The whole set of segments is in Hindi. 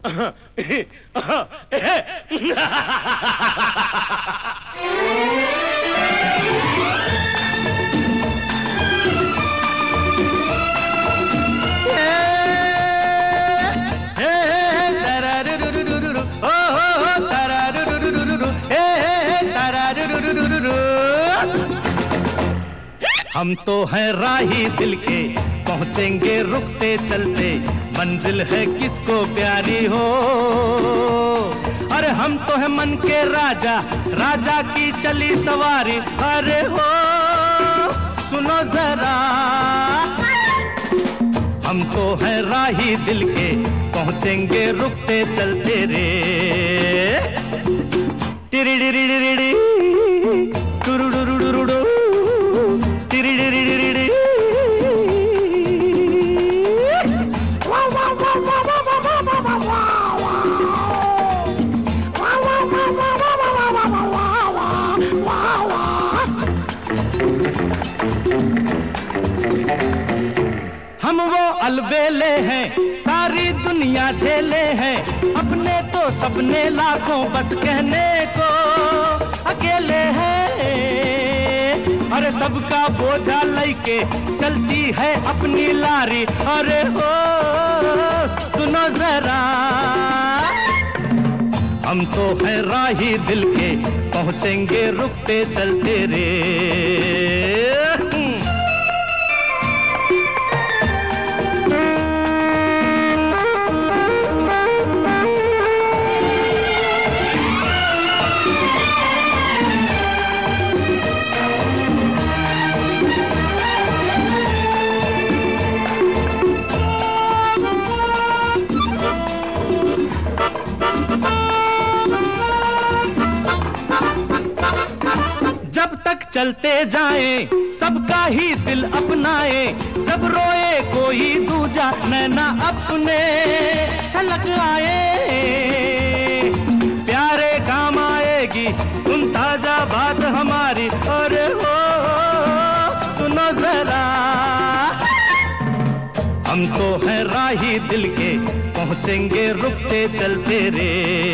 हम तो हैं राही दिल के, पहुंचेंगे रुकते चलते, मंजिल है किसको प्यारी हो। अरे हम तो हैं मन के राजा, राजा की चली सवारी। अरे हो सुनो जरा, हम तो हैं राही दिल के, पहुंचेंगे रुकते चलते रे। टिरिडिरिडिरिडि टुरुडुरुडुरुडु टिरिडिरिडिरिडि। हम वो अलबेले हैं, सारी दुनिया झेले हैं, अपने तो सपने लाखों बस कहने को अकेले हैं। अरे सबका बोझा लेके चलती है अपनी लारी। अरे हो सुनो जरा, हम तो हैं राही दिल के, पहुंचेंगे रुकते चलते रे। जब तक चलते जाएं सबका ही दिल अपनाए, जब रोए कोई दूजा नैना अपने छलक आए। प्यारे काम आएगी सुन ताजा बात हमारी। अरे हो सुनो जरा, हम तो हैं राही दिल के, पहुंचेंगे रुकते चलते रे।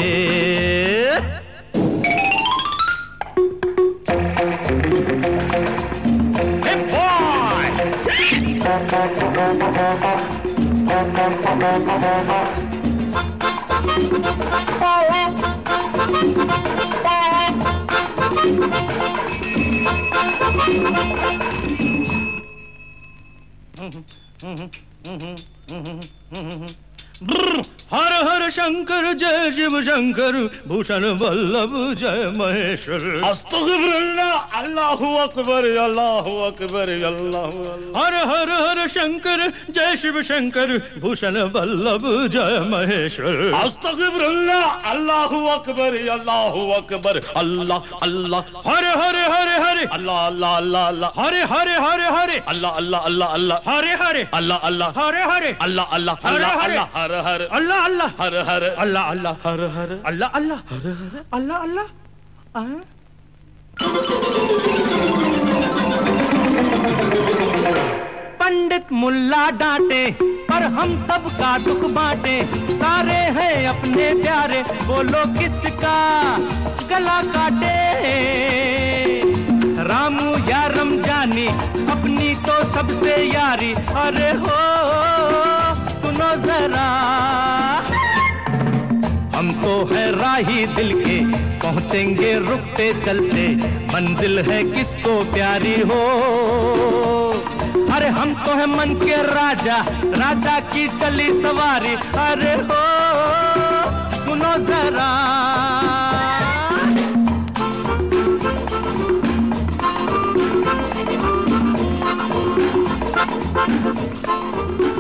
हर हर शंकर जय शिव शंकर, भूषण वल्लभ जय महेश्वर। अस्तगफिरुल्लाह, अल्लाहु अकबर, अल्लाहु अकबर, अल्लाहु अकबर। हर हर हर शंकर जय शिव शंकर, भूषण वल्लभ जय महेश्वर। अस्तगफिरुल्लाह, अल्लाहु अकबर, अल्लाहु अकबर, अल्लाह अल्लाह। हरे हरे हरे हरे, अल्लाह अल्लाह अल्लाह अल्लाह। हरे हरे हरे हरे, अल्लाह अल्लाह अल्लाह अल्लाह। हरे हरे अल्लाह अल्लाह, हरे हरे, अल्लाह अल्लाह अल्लाह अल्लाह, हर हर अल्लाह अल्लाह, हर हर अल्लाह अल्लाह, हर हर अल्लाह अल्लाह, हर हर अल्लाह अल्लाह। पंडित मुल्ला डांटे पर हम सबका दुख बांटे, सारे हैं अपने प्यारे, बोलो किसका गला काटे। रामू या रमजानी अपनी तो सबसे यारी। अरे हो सुनो जरा, हम तो हैं राही दिल के, पहुंचेंगे रुकते चलते, मंजिल है किसको प्यारी हो। अरे हम तो हैं मन के राजा, राजा की चली सवारी। अरे हो सुनो जरा,